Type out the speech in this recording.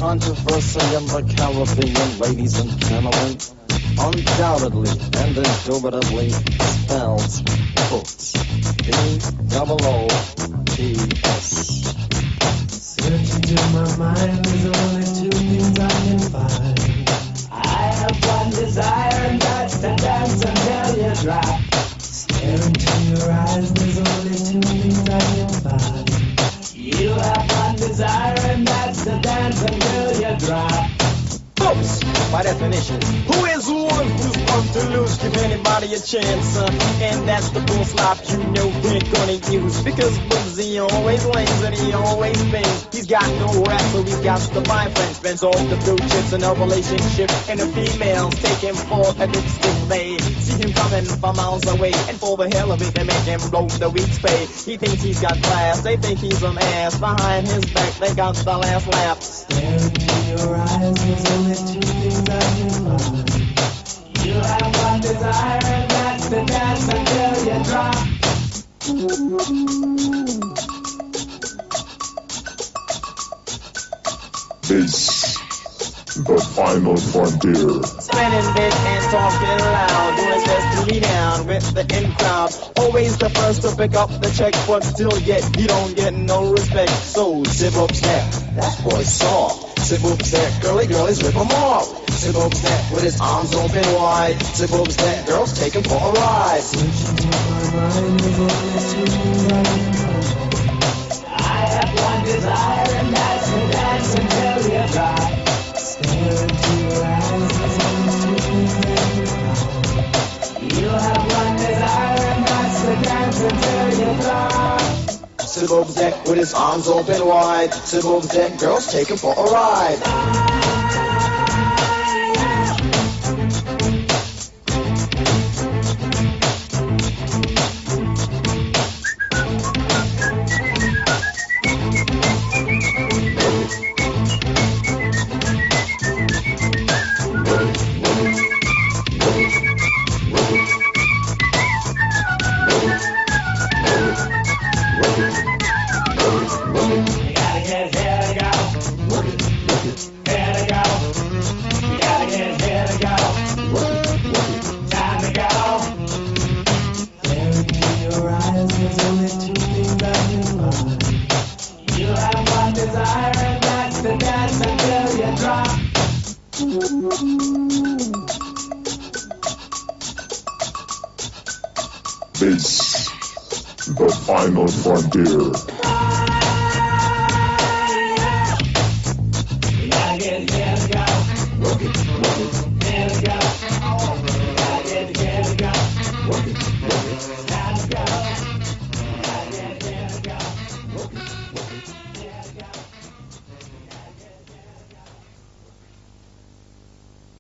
controversy in the Caribbean, ladies and gentlemen. Undoubtedly and indubitably spells books. B-O-O-T-S. Searching through my mind, there's only two things I can find. I have one desire, and that's to dance until you drop. Stare into your eyes, there's only two things I can find. You have one desire, and that's to dance until you drop. Folks, by definition, who is the one who's supposed to lose? Give anybody a chance, and that's the full slop you know they're gonna use. Because Bugsy always lays and he always pays. He's got no rap, so he's got to find friends. Spends all the blue chips in a relationship, and the females take him for a dipstick. They see him coming from miles away, and for the hell of it, they make him blow the week's pay. He thinks he's got class, they think he's an ass. Behind his back, they got the last laugh. Stare into your eyes, there's only two things I can find. You have one desire, and that's to dance until you drop. This, the final frontier. Spinning big and talking loud, doing his best to be down with the in crowd. Always the first to pick up the check, but still yet he don't get no respect. So zip up step, that boy's soft. Zip up step, girlies rip him off. Zip up step with his arms open wide. Zip up step, girls take him for a ride. Searching through my mind, there's only two things I can find. I have one desire, and that's to dance until you drop. Stare into your eyes, there's only two things I can find. You have one desire, and that's to dance until you drop. Zip up step with his arms open wide. Zip up step, girls take him for a ride. This, the final frontier.